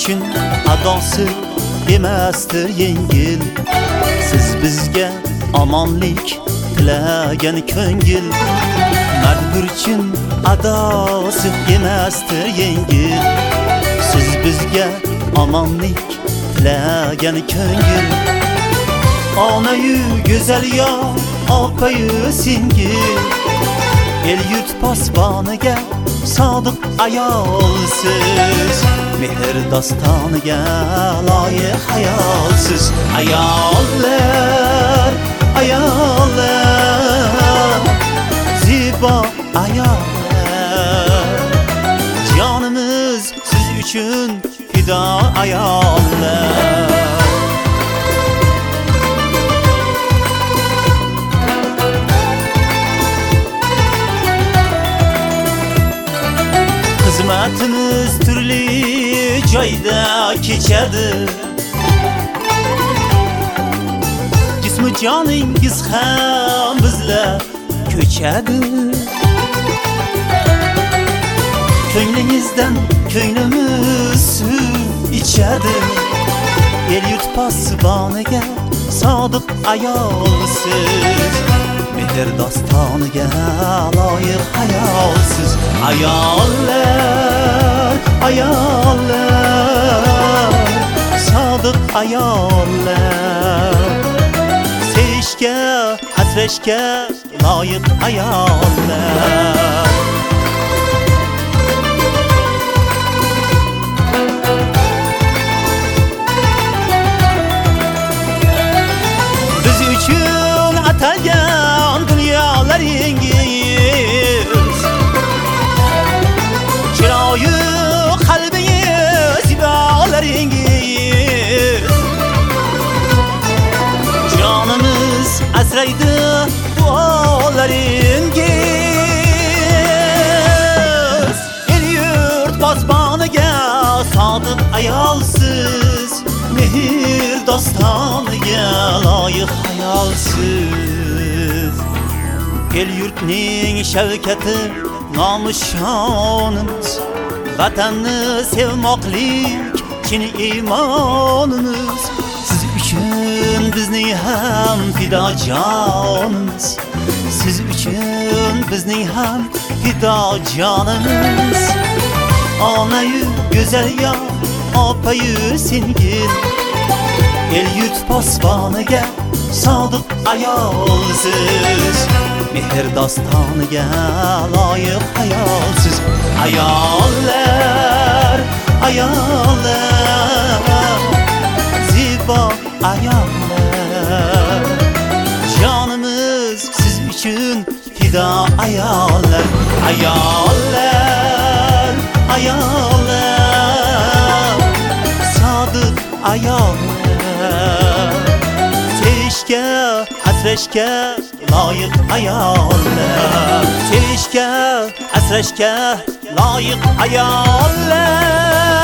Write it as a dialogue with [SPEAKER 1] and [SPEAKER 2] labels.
[SPEAKER 1] uchun adosi emasdir yengil. Siz bizga omonlik tilagan ko'ngil. Mard uchun adosi emasdir yengil. Siz bizga omonlik tilagan ko'ngil. Onayu go'zal yo opayu singil. El yurt posboniga sodiq ayolsiz. Mehr dostoniga loyiq hayolsiz. Ayollar, ayollar, zibo ayollar. Jonimiz siz uchun fido ayollar. Xizmatimiz turli joyda kechadi. Jismi joningiz ham bizlar ko'chadi. Ko'nglingizdan ko'nglimiz suv ichadi. El yurt posboniga sodiq ayolsiz. Mehr dostoniga loyiq hayolsiz. Ayollar, ayollar, sodiq ayollar. Sevishga, asrashga loyiq ayollar. Biz uchun atalgan dunyolaringiz, chiroyi qalbingiz, zibolaringiz. Jonimiz asraydi duolaringiz. El yurt posboniga sodiq ayolsiz. Mehr dostoniga loyiq hayolsiz. El yurtning shavkati nomushonimiz. Vatanni sevmoqlik chin iymonimiz. Siz uchun bizning ham fido jonimiz. Siz uchun bizning ham fido jonimiz. Onayu go'zal yo opayu singil. El yurt posboniga sodiq ayolsiz. Mehr dostoniga loyiq hayolsiz. Ayollar, ayollar, zibo ayollar. Jonimiz siz uchun fido ayollar. Ayollar, ayollar, sodiq ayollar. Sevishga, asrashga loyiq ayollar. Sevishga, asrashga loyiq ayollar.